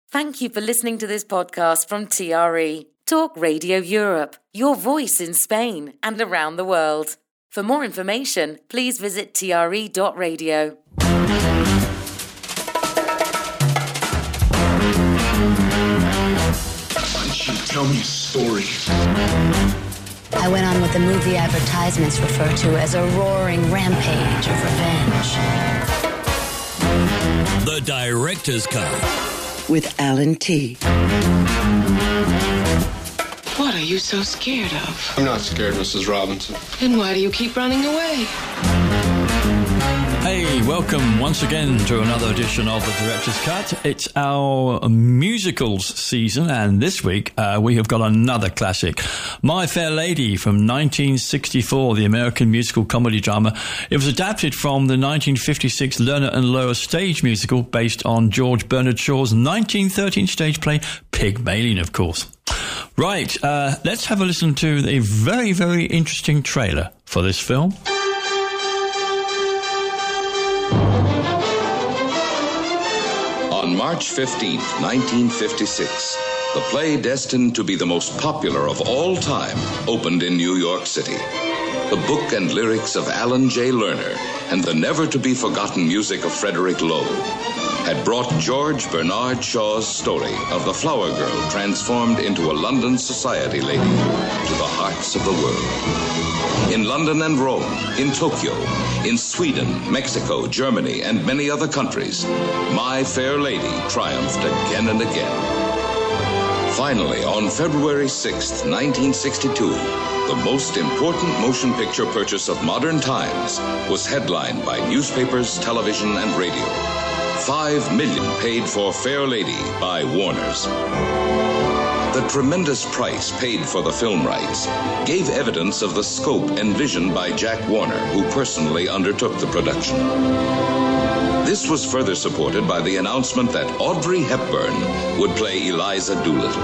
Thank you for listening to this podcast from TRE, Talk Radio Europe, your voice in Spain and around the world. For more information, please visit tre.radio. Why don't you tell me a story? I went on what the movie advertisements refer to as a roaring rampage of revenge. The Director's Cut. With Alan T. What are you so scared of? I'm not scared, Mrs. Robinson. Then why do you keep running away? Hey, welcome once again to another edition of The Director's Cut. It's our musicals season, and this week we have got another classic, My Fair Lady from 1964, the American musical comedy drama. It was adapted from the 1956 Lerner and Loewe stage musical based on George Bernard Shaw's 1913 stage play, Pygmalion, of course. Right, let's have a listen to a very, very interesting trailer for this film. On March 15th, 1956, the play destined to be the most popular of all time opened in New York City. The book and lyrics of Alan J. Lerner and the never-to-be-forgotten music of Frederick Loewe had brought George Bernard Shaw's story of the flower girl transformed into a London society lady to the hearts of the world. In London and Rome, in Tokyo, in Sweden, Mexico, Germany, and many other countries, My Fair Lady triumphed again and again. Finally, on February 6th, 1962, the most important motion picture purchase of modern times was headlined by newspapers, television, and radio. $5 million paid for Fair Lady by Warner's. The tremendous price paid for the film rights gave evidence of the scope and vision by Jack Warner, who personally undertook the production. This was further supported by the announcement that Audrey Hepburn would play Eliza Doolittle.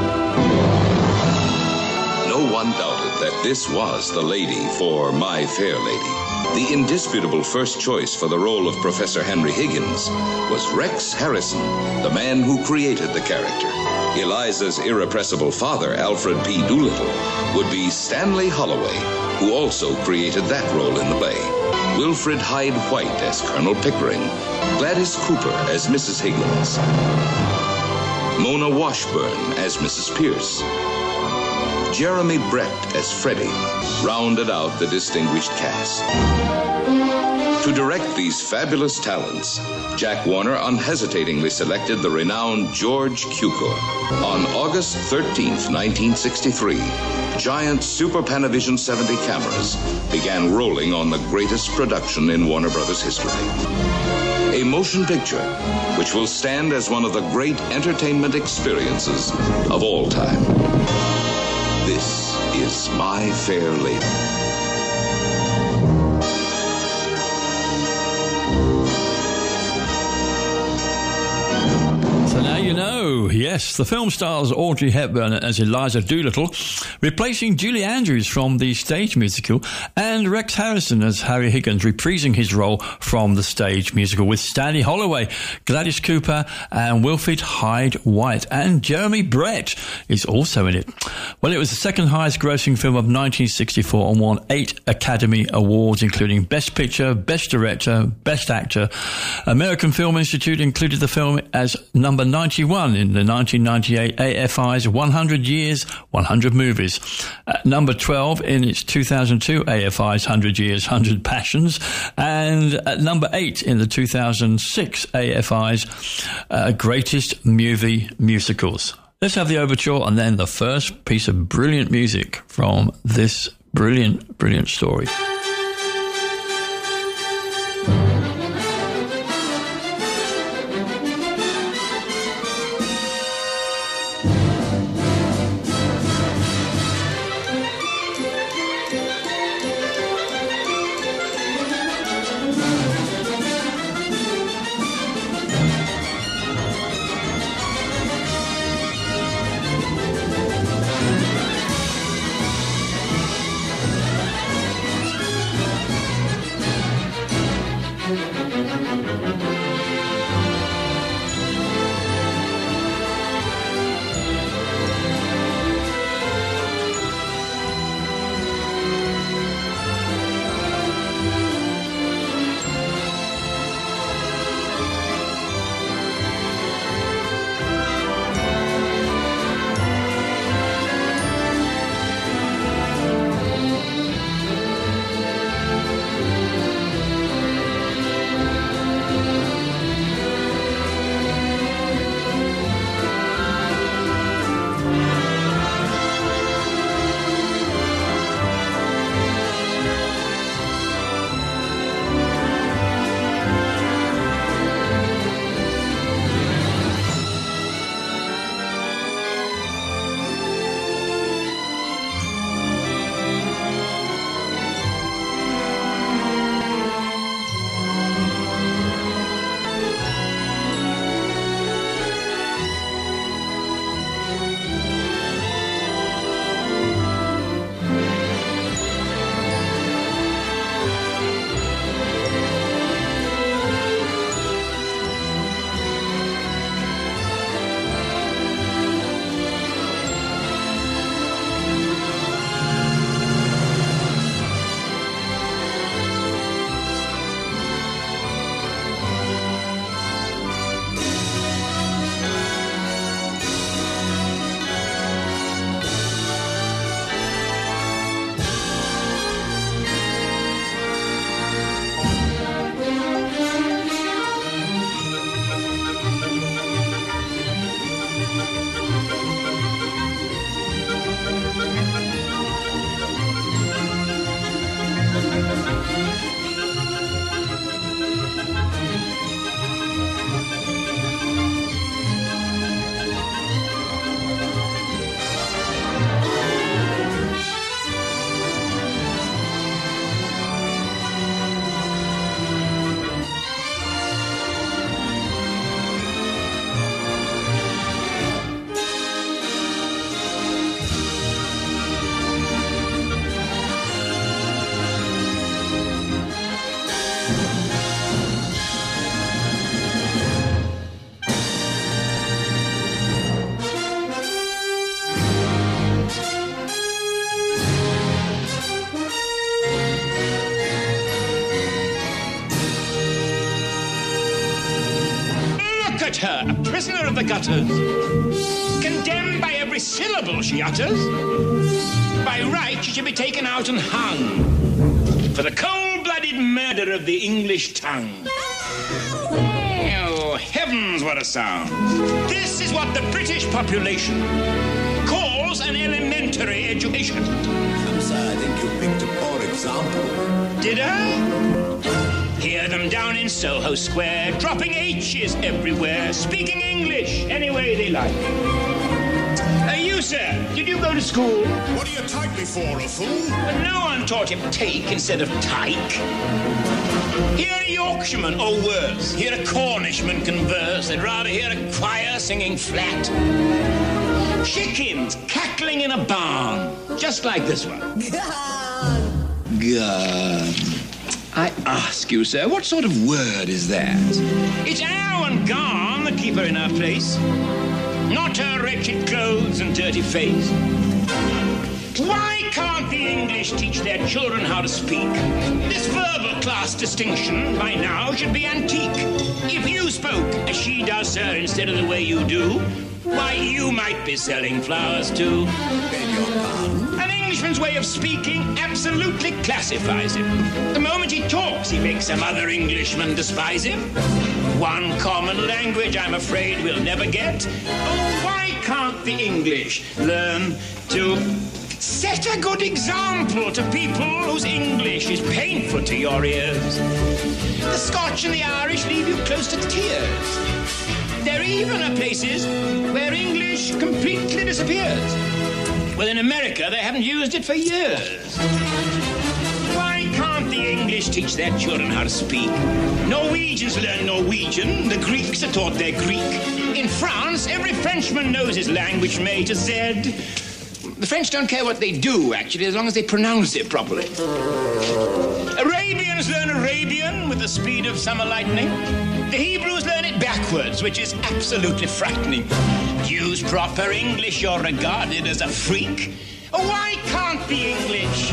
No one doubted that this was the lady for My Fair Lady. The indisputable first choice for the role of Professor Henry Higgins was Rex Harrison, the man who created the character. Eliza's irrepressible father, Alfred P. Doolittle, would be Stanley Holloway, who also created that role in the play. Wilfrid Hyde White as Colonel Pickering, Gladys Cooper as Mrs. Higgins, Mona Washburn as Mrs. Pierce, Jeremy Brett as Freddie rounded out the distinguished cast. To direct these fabulous talents, Jack Warner unhesitatingly selected the renowned George Cukor. On August 13th, 1963, giant Super Panavision 70 cameras began rolling on the greatest production in Warner Brothers history. A motion picture which will stand as one of the great entertainment experiences of all time. This is My Fair Lady. So now you know, yes, the film stars Audrey Hepburn as Eliza Doolittle, replacing Julie Andrews from the stage musical, and Rex Harrison as Harry Higgins, reprising his role from the stage musical, with Stanley Holloway, Gladys Cooper, and Wilfrid Hyde White, and Jeremy Brett is also in it. Well, it was the second highest grossing film of 1964 and won 8 Academy Awards, including Best Picture, Best Director, Best Actor. American Film Institute included the film as number 91 in the 1998 AFI's 100 Years, 100 Movies. Number 12 in its 2002 AFI's 100 Years, 100 Passions. And at number 8 in the 2006 AFI's Greatest Movie Musicals. Let's have the overture and then the first piece of brilliant music from this brilliant, brilliant story. poisoner of the gutters, condemned by every syllable she utters. By right, she should be taken out and hung for the cold-blooded murder of the English tongue. Oh, heavens, what a sound. This is what the British population calls an elementary education. Sir, I think you picked a poor example. Did I? Hear them down in Soho Square, dropping H's everywhere, speaking English any way they like. You, sir, did you go to school? What do you take me for, a fool? But no one taught him take instead of tyke. Hear a Yorkshireman, or worse, hear a Cornishman converse. They'd rather hear a choir singing flat. Chickens cackling in a barn, just like this one. Gone. I ask you, sir, what sort of word is that? It's ow and gone that keep her in her place, not her wretched clothes and dirty face. Why can't the English teach their children how to speak? This verbal class distinction by now should be antique. If you spoke as she does, sir, instead of the way you do, why, you might be selling flowers too. Beg your pardon? An Englishman's way of speaking absolutely classifies him. The moment he talks, he makes some other Englishman despise him. One common language, I'm afraid, we'll never get. Oh, why can't the English learn to set a good example to people whose English is painful to your ears? The Scotch and the Irish leave you close to tears. There even are places where English completely disappears. Well, in America, they haven't used it for years. Why can't the English teach their children how to speak? Norwegians learn Norwegian. The Greeks are taught their Greek. In France, every Frenchman knows his language from A to Z. The French don't care what they do, actually, as long as they pronounce it properly. Arabians learn Arabian with the speed of summer lightning. The Hebrews learn it backwards, which is absolutely frightening. Use proper English, you're regarded as a freak. Why can't the English?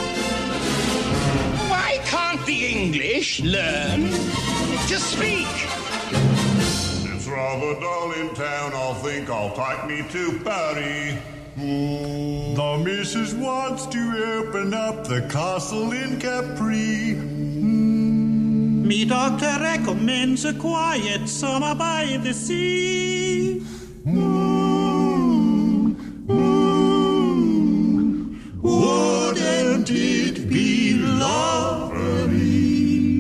Why can't the English learn to speak? It's rather dull in town, I think I'll take me to Paris. The missus wants to open up the castle in Capri. Me doctor recommends a quiet summer by the sea. Wouldn't it be lovely?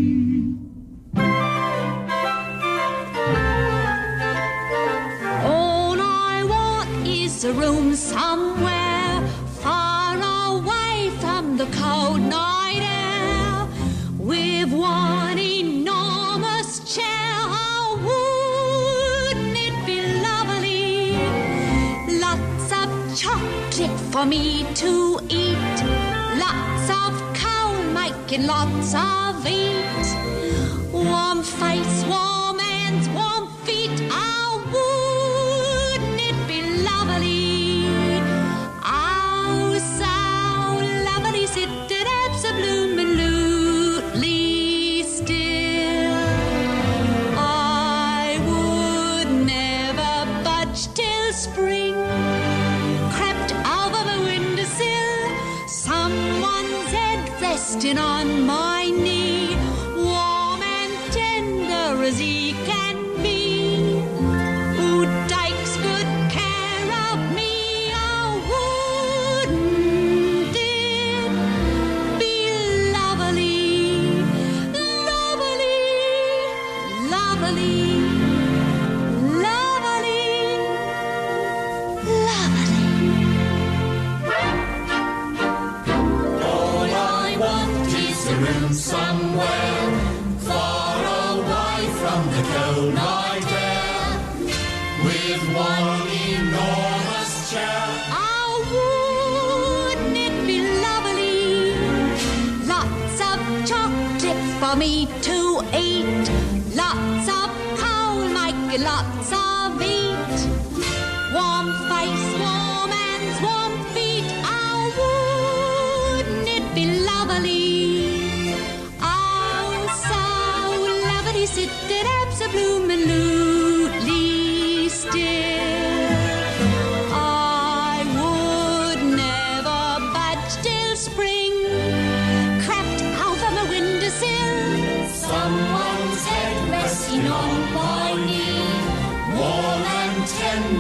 All I want is a room somewhere far away from the cold night air, with one enormous chair. Oh, wouldn't it be lovely? Lots of chocolate for me to eat, lots of coal making lots of heat, warm face, warm hands, warm feet. Oh, wouldn't it be lovely? Oh, so lovely, sitting absolutely still. I would never budge till spring crept over the windowsill, someone's head resting on my knee, warm and tender as he can be, who takes good care of me. Oh, wouldn't it be lovely, lovely, lovely, lovely, lovely? All I want is a room somewhere far away from the cold night air, with one enormous chair. Oh, wouldn't it be lovely? Lots of chocolate for me to eat, lots of coal making lots of heat, warm face, warm hands, warm feet. Oh, wouldn't it be lovely? Oh, so lovely, sitting absolutely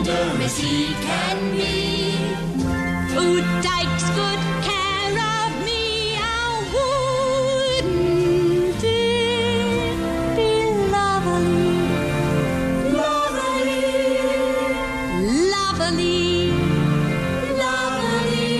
tender as he can be. Who takes good care of me, how wouldn't it be lovely? Lovely, lovely, lovely.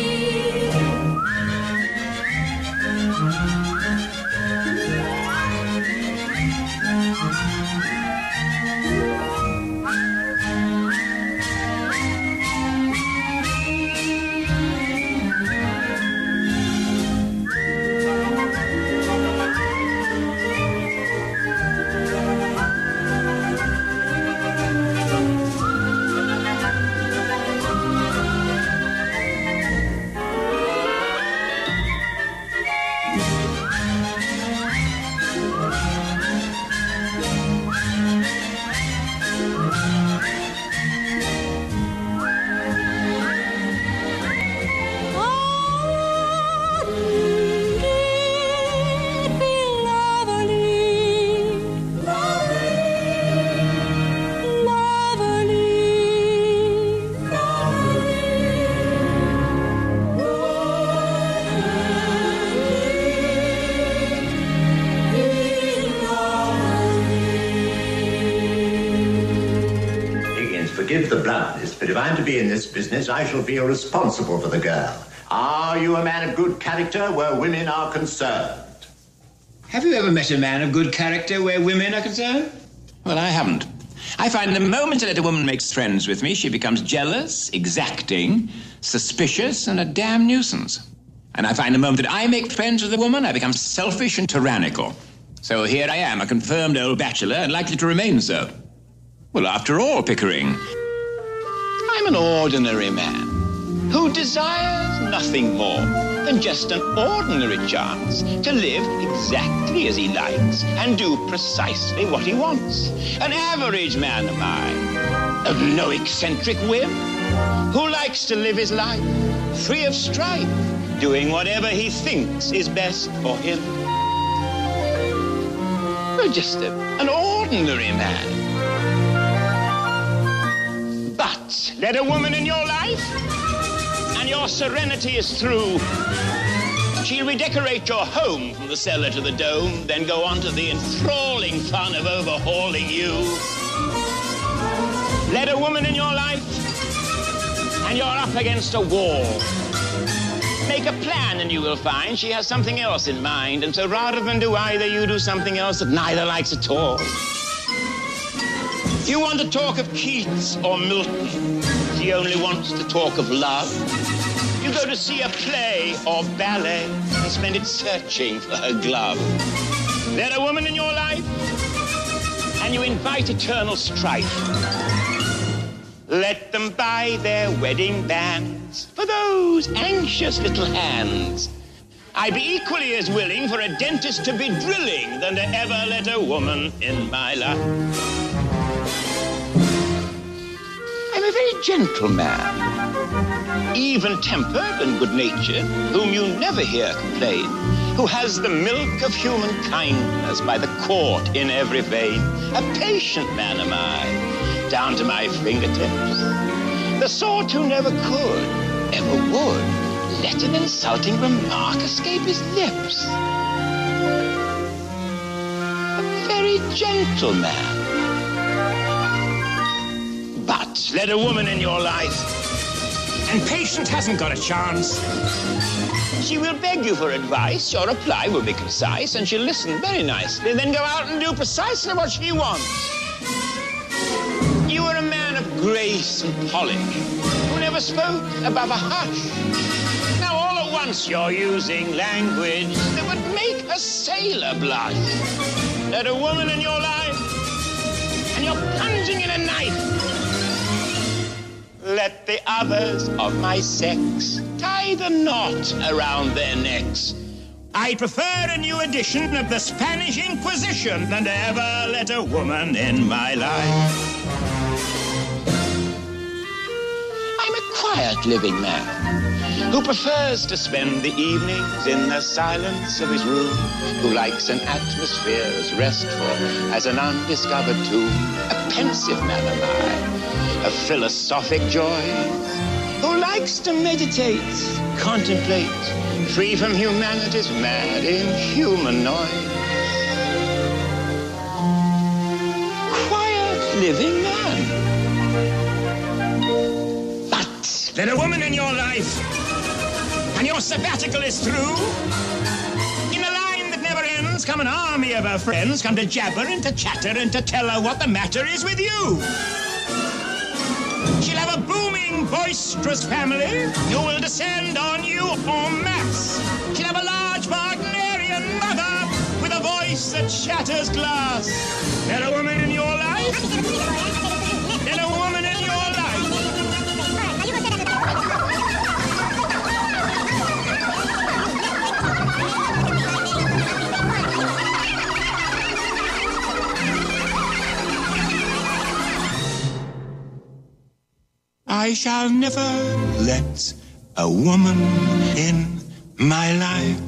Forgive the bluntness, but if I'm to be in this business, I shall feel responsible for the girl. Are you a man of good character where women are concerned? Have you ever met a man of good character where women are concerned? Well, I haven't. I find the moment that a woman makes friends with me, she becomes jealous, exacting, suspicious, and a damn nuisance. And I find the moment that I make friends with a woman, I become selfish and tyrannical. So here I am, a confirmed old bachelor, and likely to remain so. Well, after all, Pickering, I'm an ordinary man who desires nothing more than just an ordinary chance to live exactly as he likes and do precisely what he wants. An average man am I, of no eccentric whim, who likes to live his life free of strife, doing whatever he thinks is best for him. Well, just an ordinary man. But let a woman in your life, and your serenity is through. She'll redecorate your home from the cellar to the dome, then go on to the enthralling fun of overhauling you. Let a woman in your life, and you're up against a wall. Make a plan and you will find she has something else in mind, and so rather than do either, you do something else that neither likes at all. You want to talk of Keats or Milton. She only wants to talk of love. You go to see a play or ballet and spend it searching for her glove. Let a woman in your life, and you invite eternal strife. Let them buy their wedding bands for those anxious little hands. I'd be equally as willing for a dentist to be drilling than to ever let a woman in my life. I'm a very gentle man, even-tempered and good-natured, whom you never hear complain, who has the milk of human kindness by the quart in every vein. A patient man am I, down to my fingertips. The sort who never could, ever would, let an insulting remark escape his lips. A very gentle man. But let a woman in your life, and patient hasn't got a chance. She will beg you for advice, your reply will be concise, and she'll listen very nicely, then go out and do precisely what she wants. You are a man of grace and polish, who never spoke above a hush. Now all at once you're using language that would make a sailor blush. Let a woman in your life, and you're plunging in a knife. Let the others of my sex tie the knot around their necks. I prefer a new edition of the Spanish Inquisition than to ever let a woman in my life. I'm a quiet living man who prefers to spend the evenings in the silence of his room, who likes an atmosphere as restful as an undiscovered tomb. A pensive man am I, of philosophic joy, who likes to meditate, contemplate, free from humanity's mad inhuman noise. Quiet living man. But there's a woman in your life, and your sabbatical is through. In a line that never ends, come an army of her friends, come to jabber and to chatter and to tell her what the matter is with you. She'll have a booming, boisterous family who will descend on you en masse. She'll have a large Wagnerian mother with a voice that shatters glass. There a woman in your life? There a woman in your life? I shall never let a woman in my life.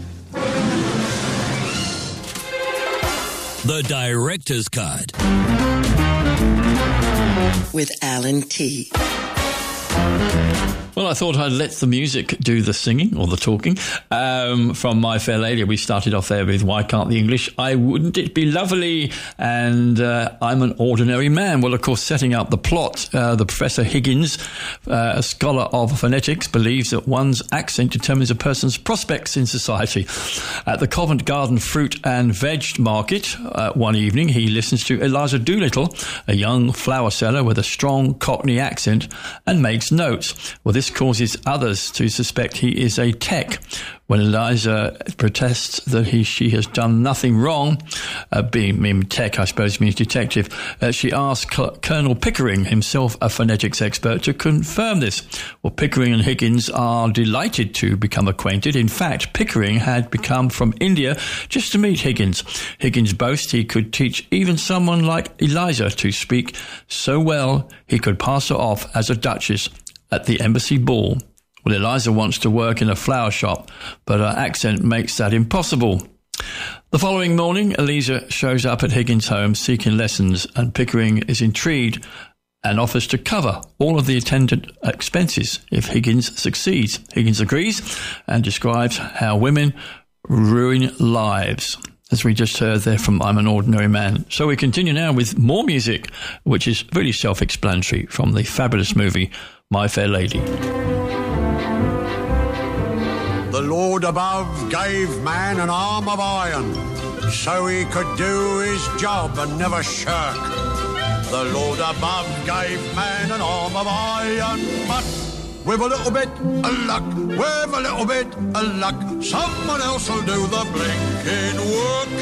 The Director's Cut. With Alan T. Well, I thought I'd let the music do the singing or the talking. From My Fair Lady, we started off there with Why Can't the English? Wouldn't it be lovely? And I'm an Ordinary Man. Well, of course, setting up the plot, the Professor Higgins, a scholar of phonetics, believes that one's accent determines a person's prospects in society. At the Covent Garden Fruit and Veg Market one evening, he listens to Eliza Doolittle, a young flower seller with a strong Cockney accent, and makes notes. Well, this causes others to suspect he is a tech. When Eliza protests that she has done nothing wrong, being tech, I suppose, means detective, she asks Colonel Pickering, himself a phonetics expert, to confirm this. Well, Pickering and Higgins are delighted to become acquainted. In fact, Pickering had come from India just to meet Higgins. Higgins boasts he could teach even someone like Eliza to speak so well he could pass her off as a duchess at the embassy ball. Well, Eliza wants to work in a flower shop, but her accent makes that impossible. The following morning, Eliza shows up at Higgins' home seeking lessons, and Pickering is intrigued and offers to cover all of the attendant expenses if Higgins succeeds. Higgins agrees and describes how women ruin lives, as we just heard there from I'm an Ordinary Man. So we continue now with more music, which is really self-explanatory, from the fabulous movie My Fair Lady. The Lord above gave man an arm of iron, so he could do his job and never shirk. The Lord above gave man an arm of iron, but with a little bit of luck, with a little bit of luck, someone else will do the blinking work.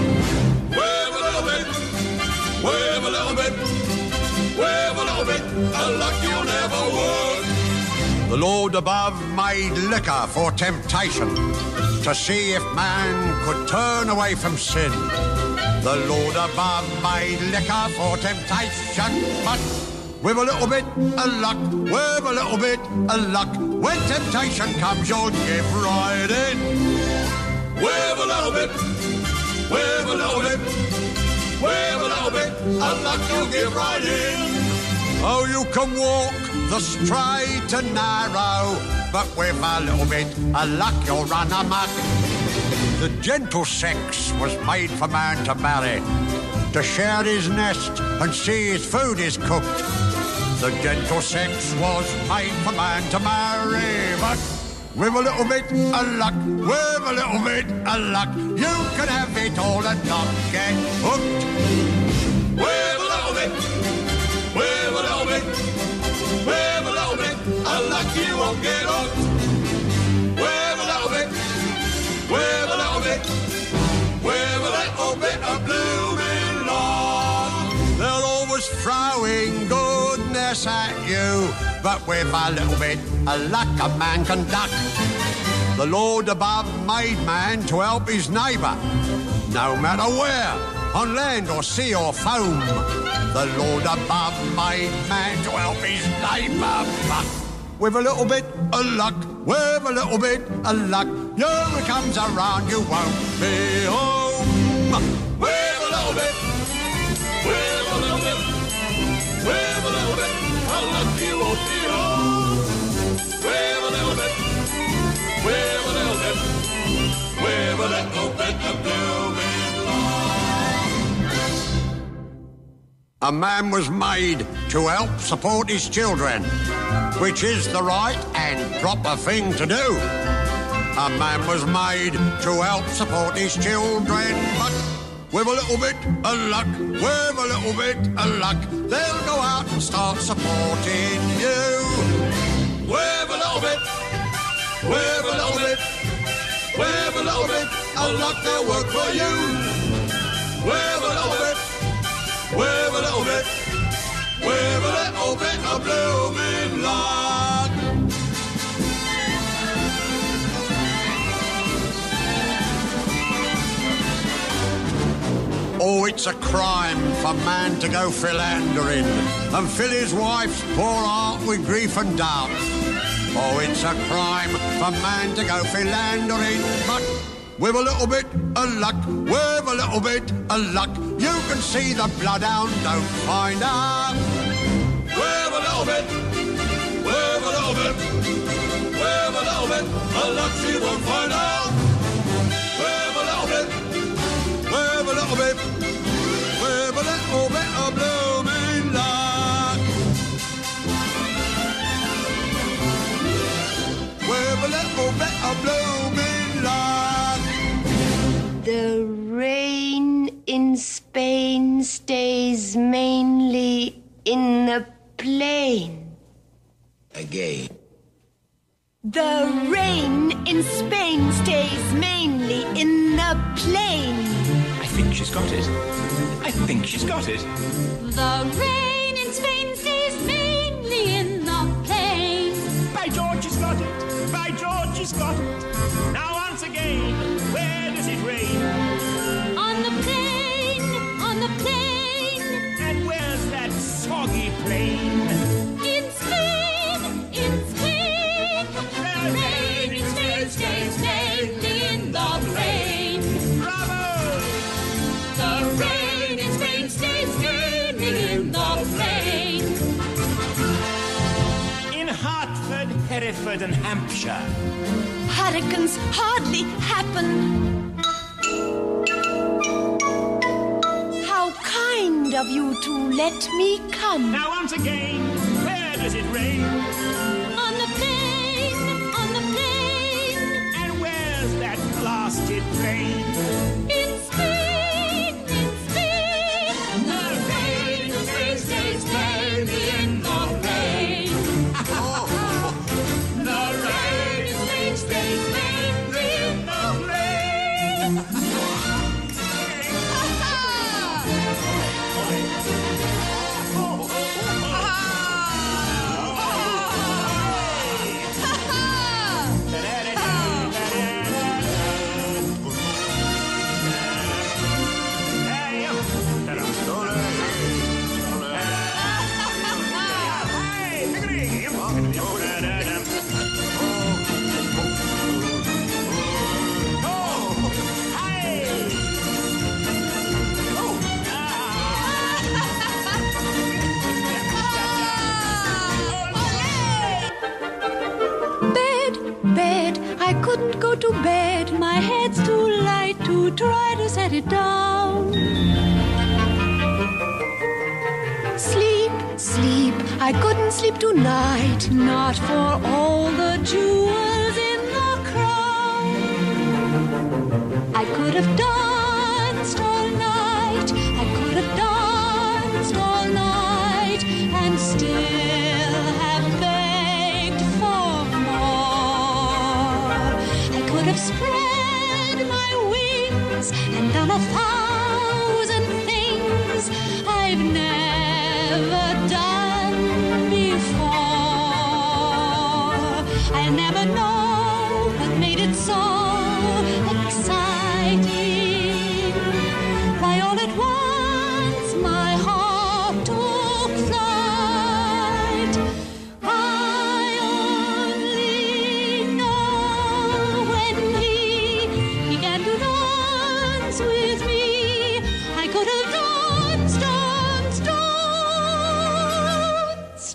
With a little bit, with a little bit, with a little bit of luck, you'll never work. The Lord above made liquor for temptation, to see if man could turn away from sin. The Lord above made liquor for temptation, but with a little bit of luck, with a little bit of luck, when temptation comes, you'll give right in. With a little bit, with a little bit, with a little bit of luck, you'll give right in. Oh, you can walk the straight and narrow, but with a little bit of luck, you'll run amok. The gentle sex was made for man to marry, to share his nest and see his food is cooked. The gentle sex was made for man to marry, but with a little bit of luck, with a little bit of luck, you can have it all and not get hooked. With a little bit, with a little bit, with a little bit of luck, you won't get hooked. With a little bit, with a little bit, with a little bit of blooming luck. They're always throwing goodness at you, but with a little bit of luck, a man can duck. The Lord above made man to help his neighbour, no matter where, on land or sea or foam. The Lord above made man to help his neighbour, but with a little bit of luck, with a little bit of luck, whoever comes around you won't be home. With a little bit, with a little bit, with a little bit of a man was made to help support his children, which is the right and proper thing to do. A man was made to help support his children, but with a little bit of luck, with a little bit of luck, they'll go out and start supporting you. With a little bit, with a little bit, with a little bit of luck, they'll work for you. With a little bit, with a little bit, with a little bit of blooming luck. Oh, it's a crime for man to go philandering and fill his wife's poor heart with grief and doubt. Oh, it's a crime for man to go philandering, but with a little bit of luck, with a little bit of luck, you can see the bloodhound don't find out. With a little bit, with a little bit, with a little bit of luck, she won't find out. With a little bit, with a little bit, with a little bit of blooming luck. With a little bit of blooming luck. The rain in Spain stays mainly in the plain. Again. The rain in Spain stays mainly in the plain. I think she's got it. I think she's got it. The rain in Spain stays mainly in the plain. By George, she's got it. By George, she's got it. Now once again, where does it rain? On the plain, on the plain. And where's that soggy plain? In Spain, in Spain. The rain in Spain stays mainly in the plain. Bravo! The rain in Spain stays mainly in the plain. In Hertford, Hereford and Hampshire, Hurricanes hardly happen. How kind of you to let me come. now once again, where does it rain? On the plain, on the plain. And where's that blasted plain? In Spain, in Spain. The rain in Spain stays mainly in the plain. The rain in Spain stays mainly in the plain. Bed, I couldn't go to bed. My head's too light to try to set it down. Sleep, sleep, I couldn't sleep tonight. Not for all the jewels in the crown. I could have danced all night. I could have danced all night and still have begged for more. I could have spread my wings and done 1,000 things I've never done before. I'll never know what made it so exciting. Why all at once my heart took flight. I only know when he began to dance with me, I could have danced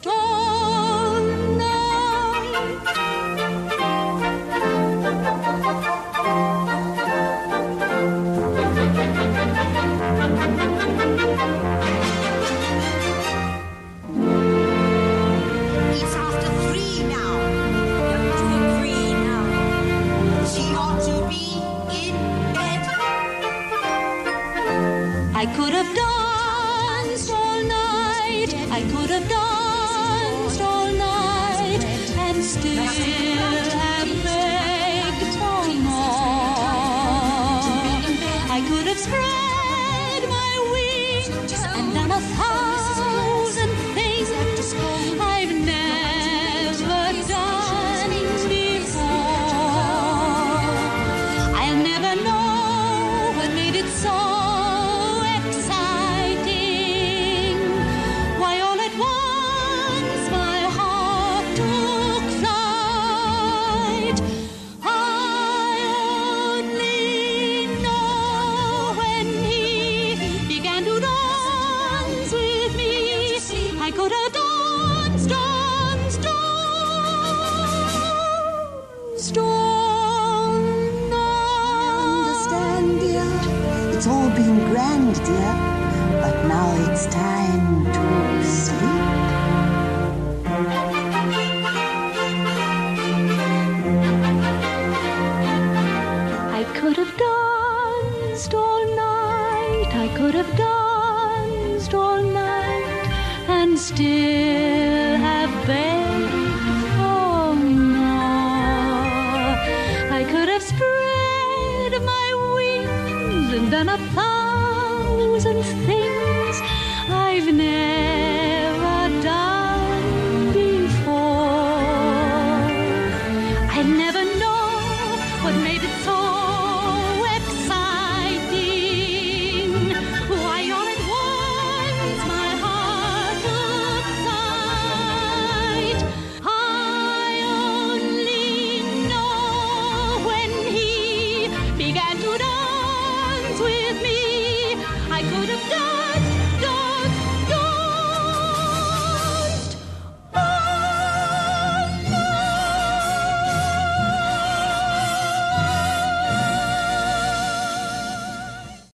all night.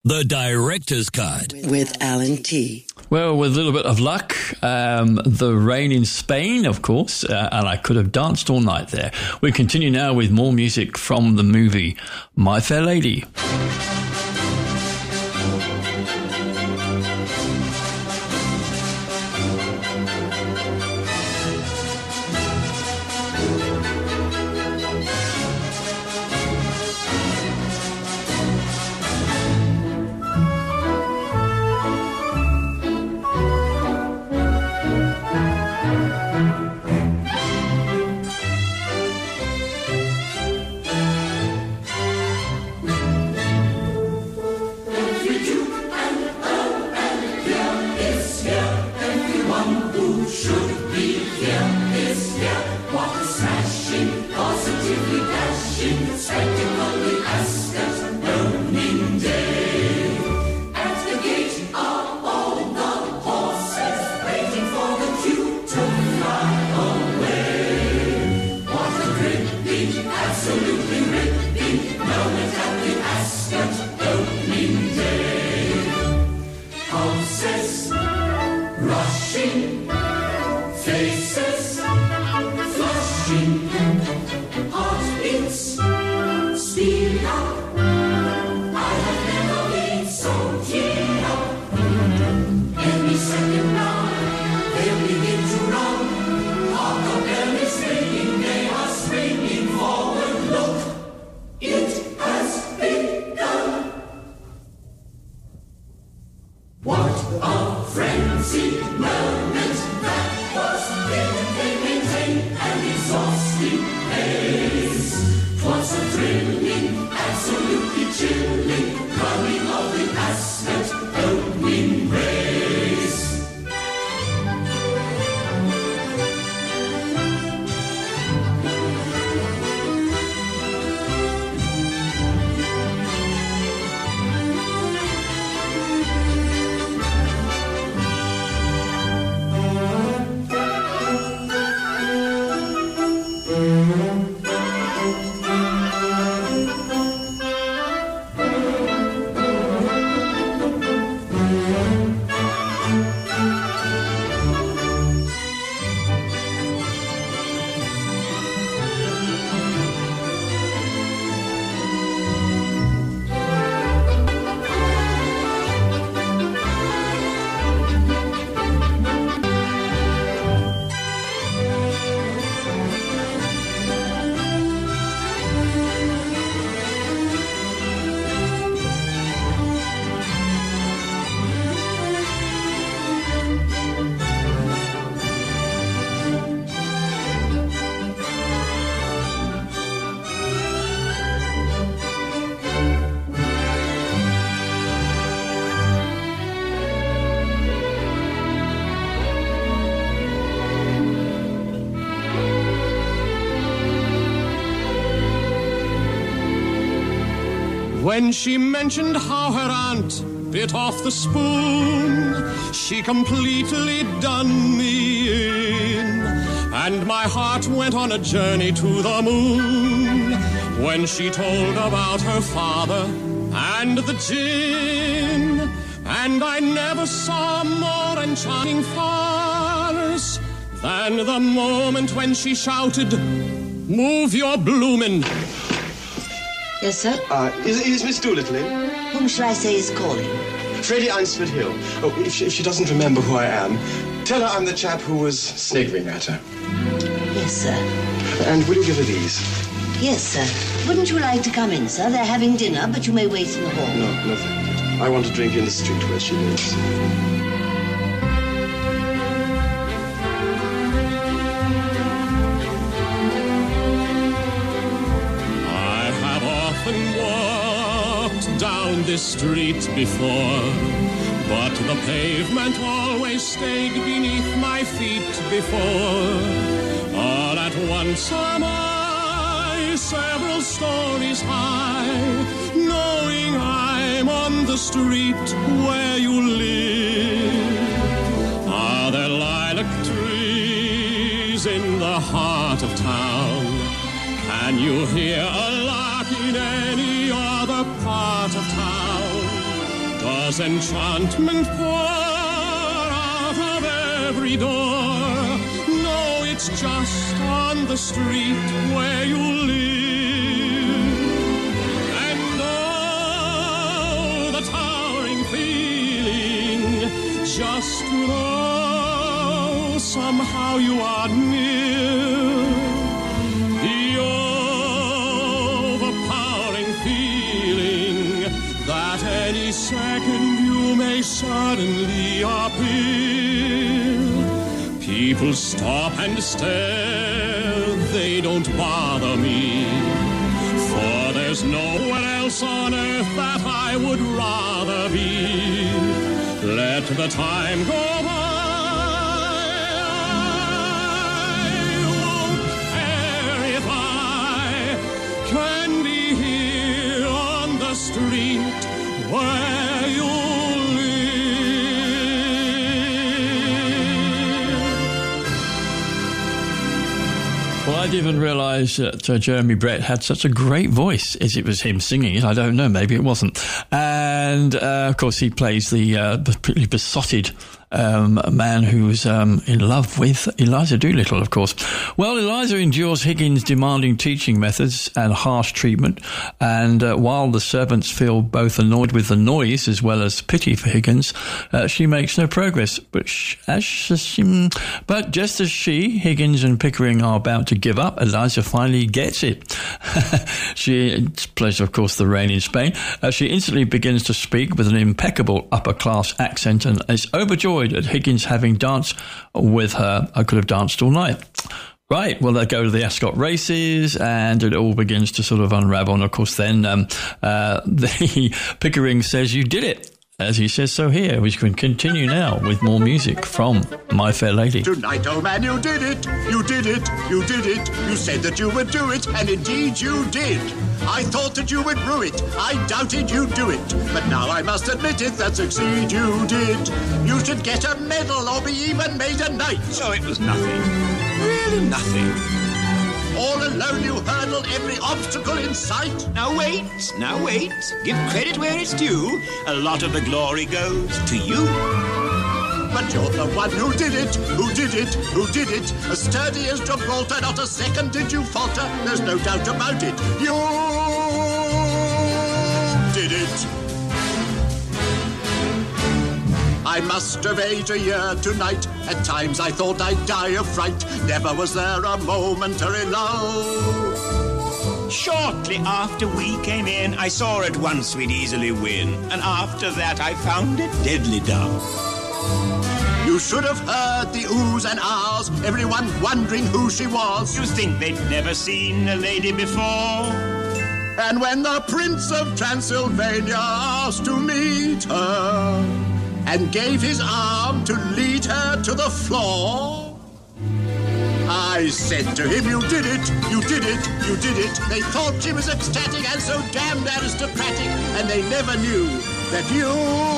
The Director's Cut with Alan T. Well, with a little bit of luck, the rain in Spain, of course, and I could have danced all night there. We continue now with more music from the movie My Fair Lady. When she mentioned how her aunt bit off the spoon, she completely done me in, and my heart went on a journey to the moon when she told about her father and the gin. And I never saw a more enchanting farce than the moment when she shouted, "Move your bloomin'." Yes, sir? Is Miss Doolittle in? Whom shall I say is calling? Freddie Einsford Hill. Oh, if she doesn't remember who I am, tell her I'm the chap who was sniggering at her. Yes, sir. And will you give her these? Yes, sir. Wouldn't you like to come in, sir? They're having dinner, but you may wait in the hall. No, thank you. I want to drink in the street where she lives. Down this street before, but the pavement always stayed beneath my feet before. All at once am I several stories high, knowing I'm on the street where you live. Are there lilac trees in the heart of town? Can you hear a lark in any other part of town? Does enchantment pour out of every door? No, it's just on the street where you live. And oh, the towering feeling, just to know somehow you are near. The overpowering feeling that any second you may suddenly appear. People stop and stare, they don't bother me, for there's nowhere else on earth that I would rather be. Let the time go by, I won't care if I can be here on the street where you Well, I didn't realise that Jeremy Brett had such a great voice. As it was him singing it, I don't know, maybe it wasn't. And, of course, he plays the pretty besotted man who's in love with Eliza Doolittle, of course. Well, Eliza endures Higgins' demanding teaching methods and harsh treatment, and while the servants feel both annoyed with the noise as well as pity for Higgins, she makes no progress. But just as Higgins and Pickering are about to give up, Eliza finally gets it. It's pleasure, of course, the rain in Spain. She instantly begins to speak with an impeccable upper-class accent and is overjoyed at Higgins having danced with her. I could have danced all night. Right, well, they go to the Ascot races, and it all begins to sort of unravel. And, of course, then the Pickering says, "You did it," as he says so here. We can continue now with more music from My Fair Lady. Tonight, old man, you did it. You did it. You did it. You said that you would do it, and indeed you did. I thought that you would rue it. I doubted you'd do it. But now I must admit it, that succeed you did. You should get a medal or be even made a knight. So it was nothing. Really nothing. All alone you hurdled every obstacle in sight. Now wait. Give credit where it's due. A lot of the glory goes to you. But you're the one who did it, who did it, who did it. As sturdy as Gibraltar, not a second did you falter. There's no doubt about it. You did it. I must have aged a year tonight. At times I thought I'd die of fright. Never was there a momentary lull. Shortly after we came in, I saw at once we'd easily win. And after that I found it deadly dull. You should have heard the oohs and ahs, everyone wondering who she was. You think they'd never seen a lady before? And when the Prince of Transylvania asked to meet her and gave his arm to lead her to the floor, I said to him, you did it, you did it, you did it. They thought she was ecstatic and so damned aristocratic, and they never knew that you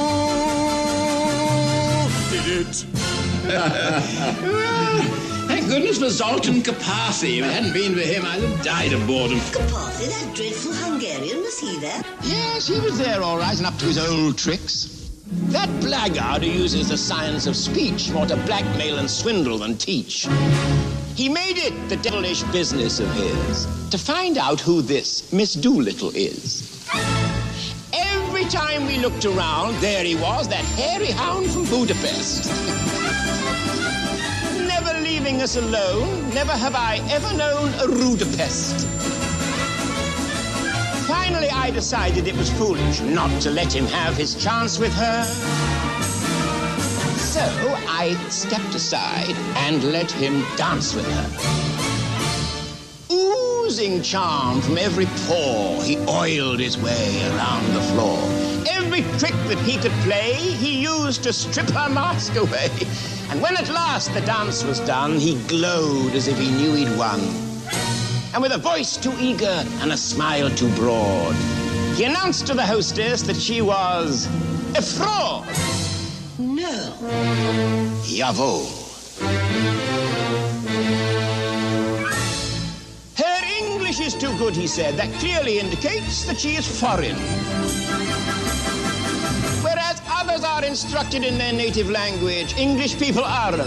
did it. Well, thank goodness for Zoltan Karpathy. If it hadn't been for him, I'd have died of boredom. Karpathy, that dreadful Hungarian, was he there? Yes, he was there all right and up to his old tricks. That blackguard who uses the science of speech more to blackmail and swindle than teach. He made it the devilish business of his to find out who this Miss Doolittle is. Every time we looked around, there he was, that hairy hound from Budapest. Never leaving us alone, never have I ever known a rudapest. Finally, I decided it was foolish not to let him have his chance with her. So I stepped aside and let him dance with her. Oozing charm from every pore, he oiled his way around the floor. Every trick that he could play, he used to strip her mask away. And when at last the dance was done, he glowed as if he knew he'd won. And with a voice too eager and a smile too broad, he announced to the hostess that she was a fraud. No. Jawohl. Her English is too good, he said. That clearly indicates that she is foreign. Whereas Others are instructed in their native language. English people aren't.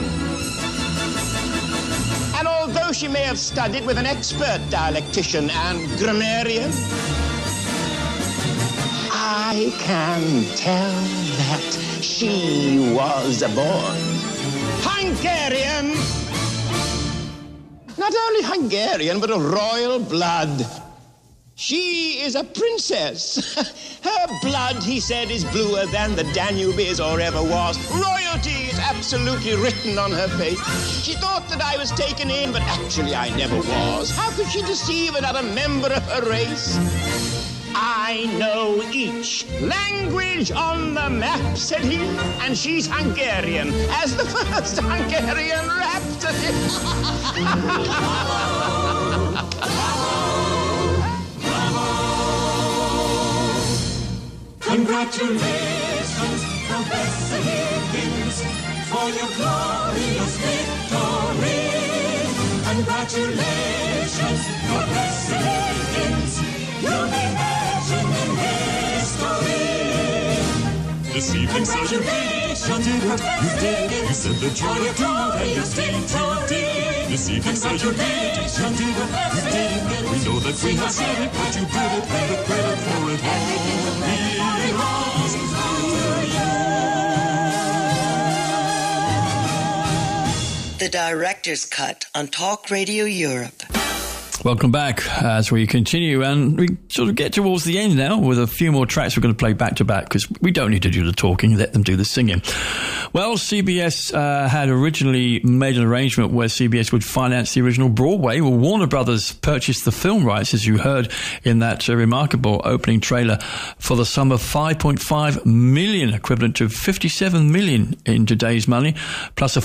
And although she may have studied with an expert dialectician and grammarian, I can tell that she was born Hungarian. Not only Hungarian, but of royal blood. She is a princess. Her blood, he said, is bluer than the Danube is or ever was. Royalty is absolutely written on her face. She thought that I was taken in, but actually I never was. How could she deceive another member of her race? I know each language on the map, said he, and she's Hungarian, as the first Hungarian rhapsody. Congratulations, Professor Higgins, for your glorious victory. Congratulations, Professor Higgins, you'll be mentioned in history. This evening, congratulations, you did it. You said the joy of glorious victory. This evening, congratulations, you did it. We know that we have said it, but you did it, and the credit for it belongs to you. The Director's Cut on Talk Radio Europe. Welcome back as we continue, and we sort of get towards the end now with a few more tracks we're going to play back to back because we don't need to do the talking, let them do the singing. Well, CBS had originally made an arrangement where CBS would finance the original Broadway. Well, Warner Brothers purchased the film rights, as you heard in that remarkable opening trailer, for the sum of $5.5 million, equivalent to $57 million in today's money, plus a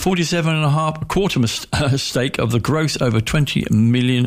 47.25% stake of the gross over $20 million.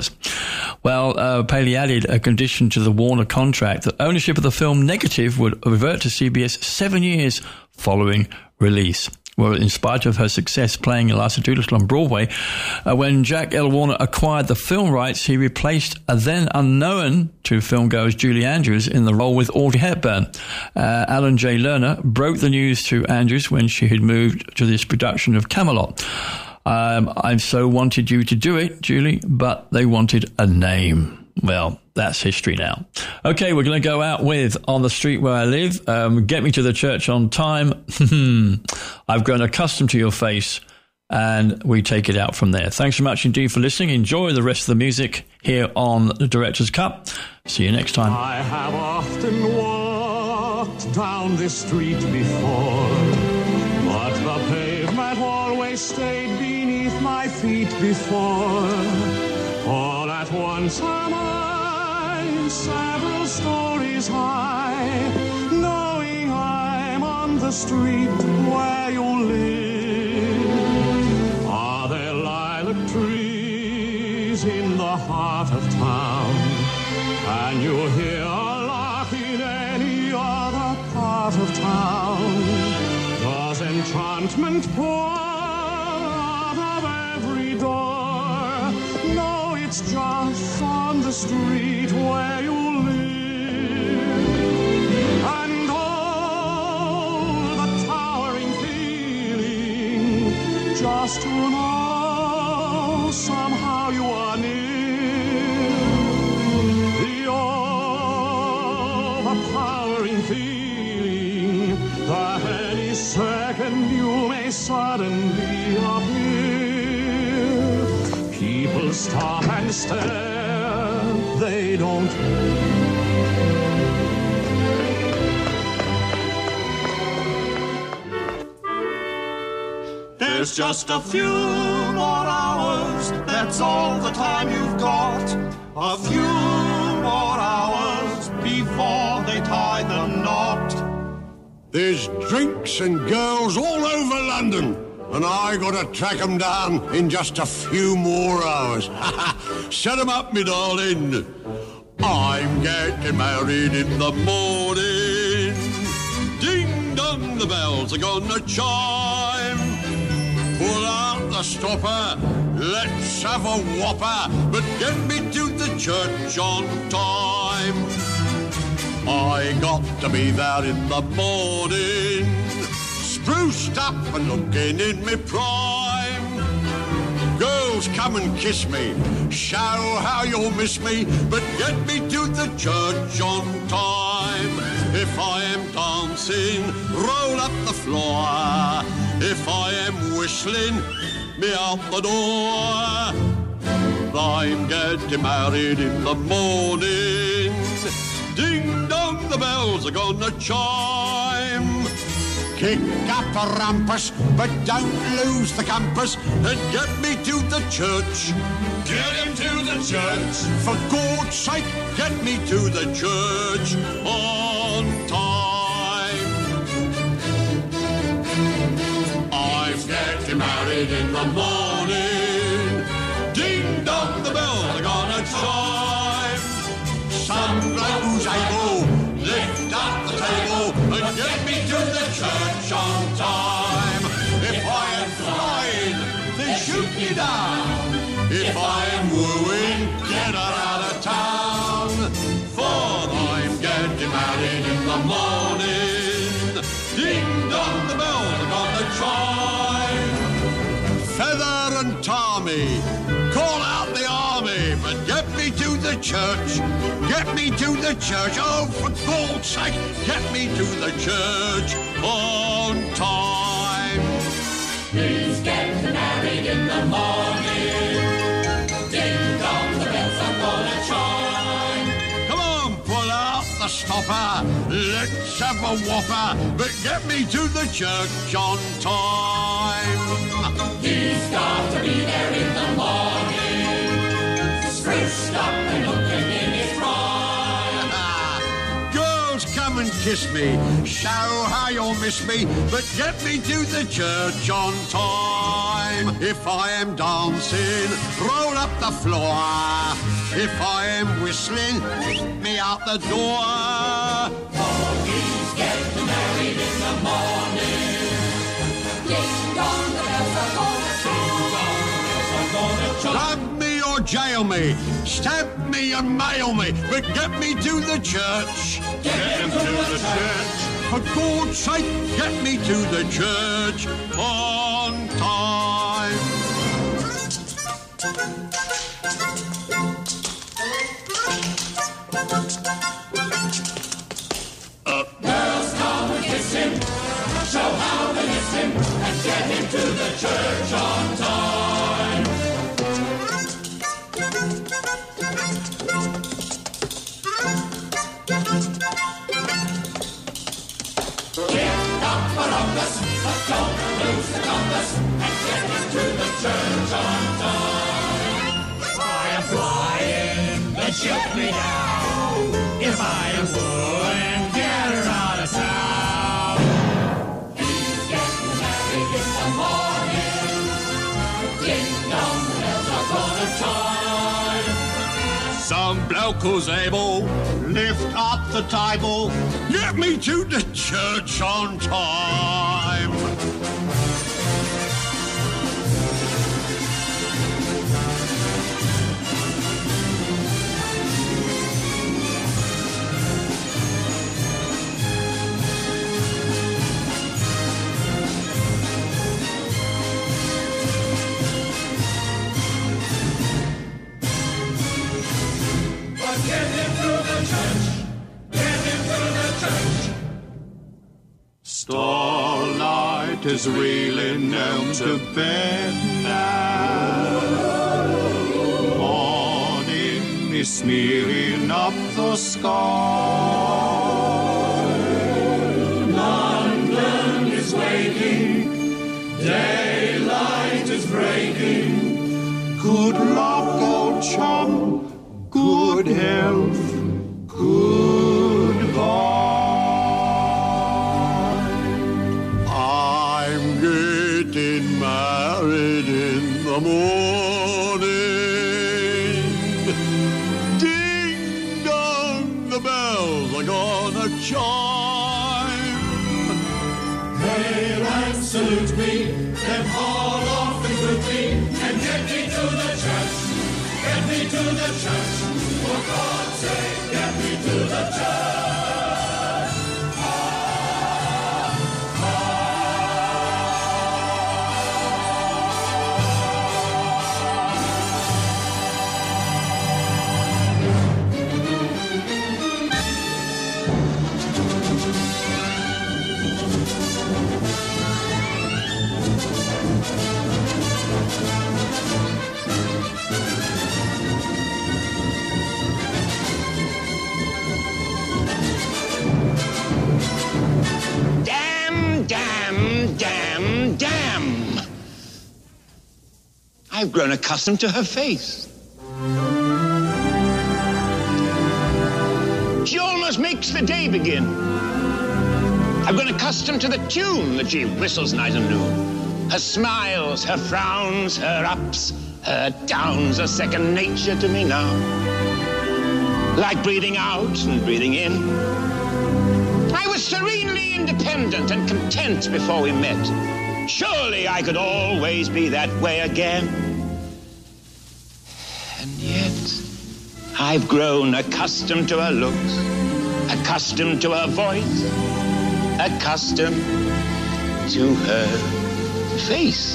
Well, Paley added a condition to the Warner contract that ownership of the film Negative would revert to CBS 7 years following release. Well, in spite of her success playing Eliza Doolittle on Broadway, when Jack L. Warner acquired the film rights, he replaced a then unknown to filmgoers Julie Andrews in the role with Audrey Hepburn. Alan J. Lerner broke the news to Andrews when she had moved to this production of Camelot. I so wanted you to do it, Julie, but they wanted a name. Well, that's history now. Okay, we're going to go out with On the Street Where I Live. Get Me to the Church on Time. I've grown accustomed to your face, and we take it out from there. Thanks so much indeed for listening. Enjoy the rest of the music here on the Director's Cut. See you next time. I have often walked down this street before, but the pavement always stayed beneath my feet before. All at once am I several stories high, knowing I'm on the street where you live. Are there lilac trees in the heart of town? Can you hear a lark in any other part of town? Does enchantment pour out of every door? No, it's just on the street where you live. And oh, the towering feeling just to know somehow you are near. The overpowering feeling that any second you may suddenly appear. People stop and stare, they don't. There's just a few more hours, that's all the time you've got. A few more hours before they tie the knot. There's drinks and girls all over London, and I gotta track 'em down in just a few more hours. Shut 'em up, me darling. I'm getting married in the morning. Ding dong, the bells are gonna chime. Pull out the stopper, let's have a whopper, but get me to the church on time. I got to be there in the morning, spruced up and looking in my prime. Girls, come and kiss me, show how you'll miss me, but get me to the church on time. If I am dancing, roll up the floor. If I am whistling, me out the door. I'm getting married in the morning. Ding dong, the bells are gonna chime. Kick up a rumpus, but don't lose the compass, and get me to the church. Get him to the church. For God's sake, get me to the church on time. I'm getting married in the morning. Ding dong, the bells are gonna chime. Some bloke who's able, lift up the table and get me to the church on time. If I am flying, then shoot me down. If I am wooing, get her out of town. For I'm getting married in the morning. Ding dong, the bells are gonna chime. Feather and Tommy, call out the army, but get me to the church. Get me to the church. Oh, for God's sake, get me to the church on time. He's getting married in the morning. Ding dong, the bells are gonna chime. Come on, pull out the stopper. Let's have a whopper, but get me to the church on time. He's got to be there in the morning, spruced up and looking in his prime. Girls, come and kiss me, show how you'll miss me, but get me to the church on time. If I am dancing, roll up the floor. If I am whistling, me out the door. Oh, he's getting married in the morning. Ding dong, the bells are gonna chime. Love me or jail me, stab me and mail me, but get me to the church. Get him to the church. For God's sake, get me to the church on time. Girls, come and kiss him, show how they miss him, and get him to the church on time. Kick up a rumpus, but don't lose the compass, and get him to the church on time. If I am flying, then shoot me down. If I am wooing, get her out of town. He's getting married in the morning. Ding dong, the bells are gonna chime. Some bloke who's able, lift up the table, get me to the church on time. Get him to the church. Get him to the church. Starlight is reeling down to bed now. Morning is smearing up the sky. London is waking. Daylight is breaking. Good luck, old chum. Good health, goodbye. I'm getting married in the morning. Ding dong, the bells are gonna chime. Hail and salute me, then haul off and greet me, and get me to the church. Get me to the church. For God's sake, get me to the church. I've grown accustomed to her face. She almost makes the day begin. I've grown accustomed to the tune that she whistles night and noon. Her smiles, her frowns, her ups, her downs are second nature to me now. Like breathing out and breathing in. I was serenely independent and content before we met. Surely I could always be that way again. And yet, I've grown accustomed to her looks, accustomed to her voice, accustomed to her face.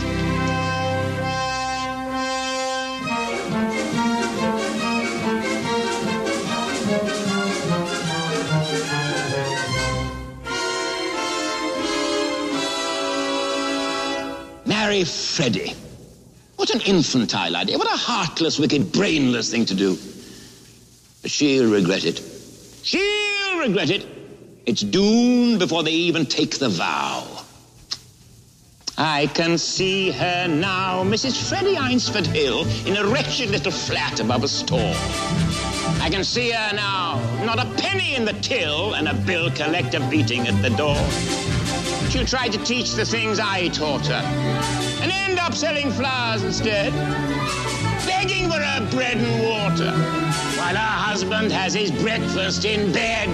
Marry Freddie. What an infantile idea. What a heartless, wicked, brainless thing to do. But she'll regret it. She'll regret it. It's doomed before they even take the vow. I can see her now, Mrs. Freddie Eynsford Hill, in a wretched little flat above a store. I can see her now, not a penny in the till and a bill collector beating at the door. She'll try to teach the things I taught her and end up selling flowers instead, begging for her bread and water while her husband has his breakfast in bed.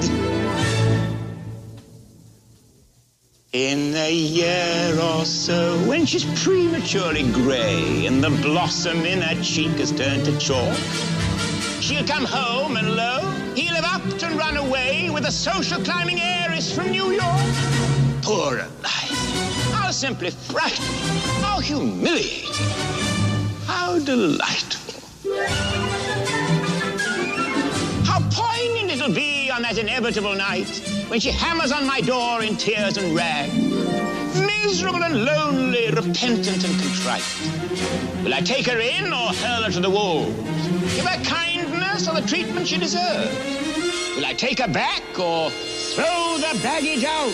In a year or so, when she's prematurely grey and the blossom in her cheek has turned to chalk, she'll come home and lo, he'll have upped and run away with a social climbing heiress from New York. Poor Eliza. How simply frightening. How humiliating. How delightful. How poignant it'll be on that inevitable night when she hammers on my door in tears and rags. Miserable and lonely, repentant and contrite. Will I take her in or hurl her to the wolves? Give her kindness or the treatment she deserves? Will I take her back or throw the baggage out?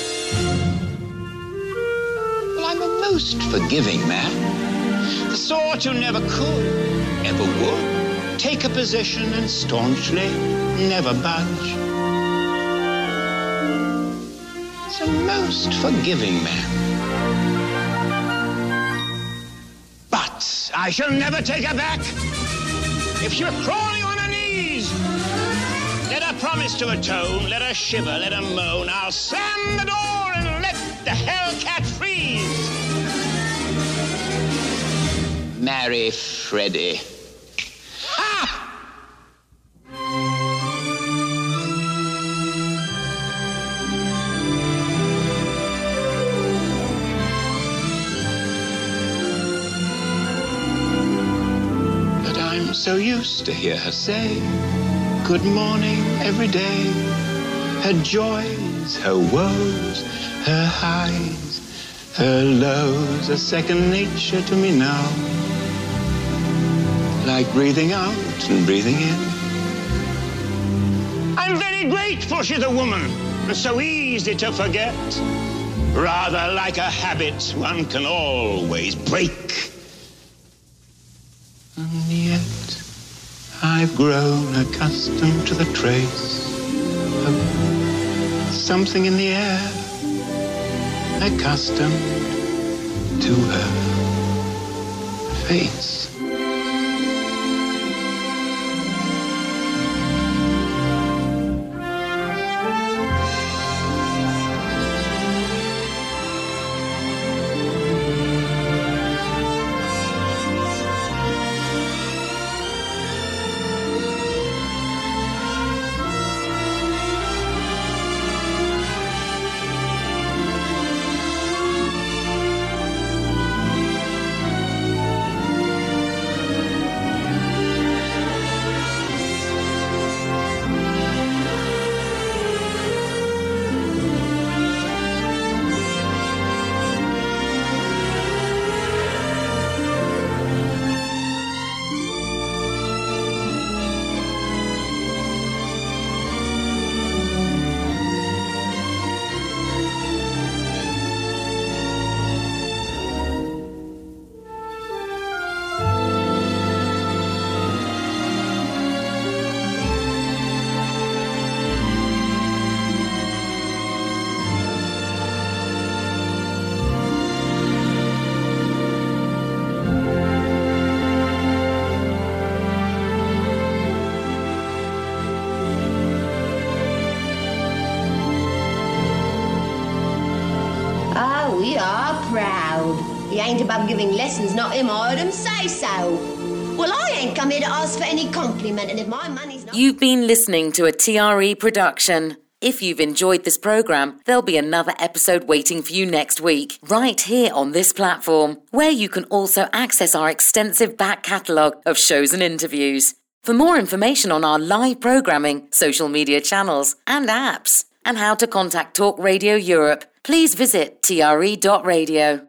Well, I'm a most forgiving man. The sort who never could, ever would, take a position and staunchly never budge. It's a most forgiving man. But I shall never take her back. If she were crawling on her knees, let her promise to atone, let her shiver, let her moan. I'll slam the door and let the hellcat freeze. Marry Freddie. Ha! But I'm so used to hear her say good morning every day. Her joys, her woes, her highs, her lows are second nature to me now. Like breathing out and breathing in. I'm very grateful she's a woman and so easy to forget. Rather like a habit one can always break. And yet I've grown accustomed to the trace of something in the air, accustomed to her face. proud. He ain't above giving lessons, not him. I heard him say so. Well, I ain't come here to ask for any compliment, and if my money's not... You've been listening to a TRE production. If you've enjoyed this programme, there'll be another episode waiting for you next week, right here on this platform, where you can also access our extensive back catalogue of shows and interviews. For more information on our live programming, social media channels and apps, and how to contact Talk Radio Europe, please visit tre.radio.